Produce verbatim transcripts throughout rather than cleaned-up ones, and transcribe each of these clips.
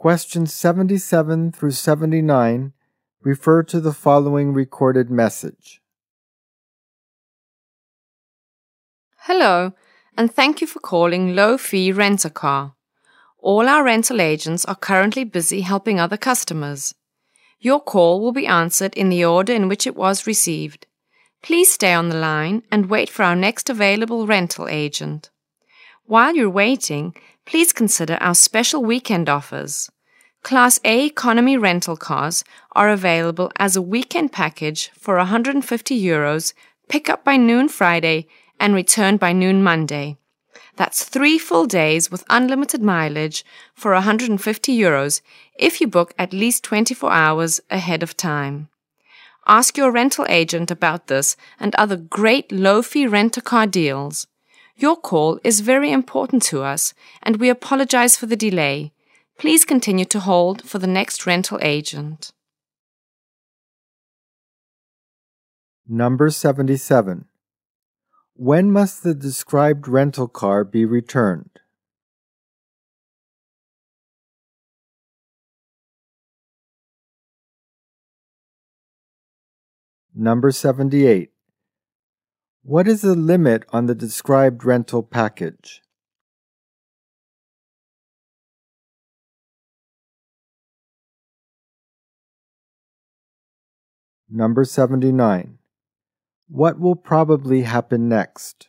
Questions seventy-seven through seventy-nine refer to the following recorded message. Hello, and thank you for calling Low Fee Rent-A-Car. All our rental agents are currently busy helping other customers. Your call will be answered in the order in which it was received. Please stay on the line and wait for our next available rental agent. While you're waiting, please consider our special weekend offers. Class A economy rental cars are available as a weekend package for one hundred fifty euros, pick up by noon Friday and return by noon Monday. That's three full days with unlimited mileage for one hundred fifty euros if you book at least twenty-four hours ahead of time. Ask your rental agent about this and other great low-fee rent-a-car deals. Your call is very important to us, and we apologize for the delay. Please continue to hold for the next rental agent. Number seventy-seven. When must the described rental car be returned? Number seventy-eight. What is the limit on the described rental package? Number seventy-nine. What will probably happen next?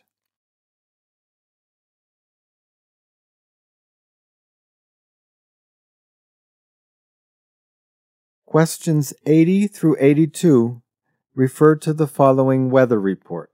Questions eighty through eighty-two refer to the following weather report.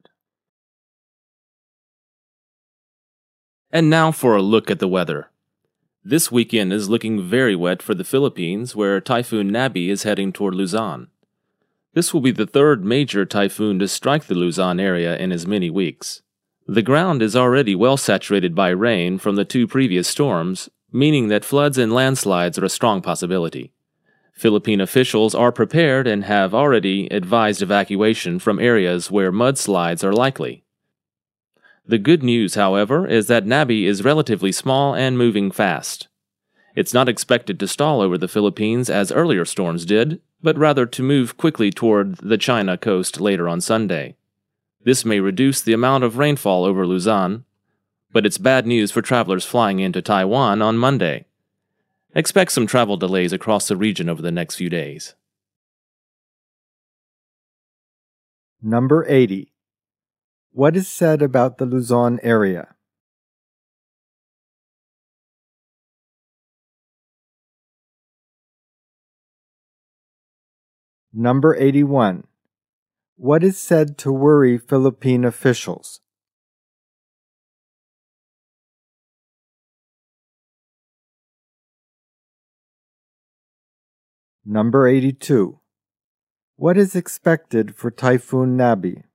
And now for a look at the weather. This weekend is looking very wet for the Philippines, where Typhoon Nabi is heading toward Luzon. This will be the third major typhoon to strike the Luzon area in as many weeks. The ground is already well saturated by rain from the two previous storms, meaning that floods and landslides are a strong possibility. Philippine officials are prepared and have already advised evacuation from areas where mudslides are likely. The good news, however, is that Nabi is relatively small and moving fast. It's not expected to stall over the Philippines as earlier storms did, but rather to move quickly toward the China coast later on Sunday. This may reduce the amount of rainfall over Luzon, but it's bad news for travelers flying into Taiwan on Monday. Expect some travel delays across the region over the next few days. Number eighty. What is said about the Luzon area? Number eighty-one. What is said to worry Philippine officials? Number eighty-two. What is expected for Typhoon Nabi?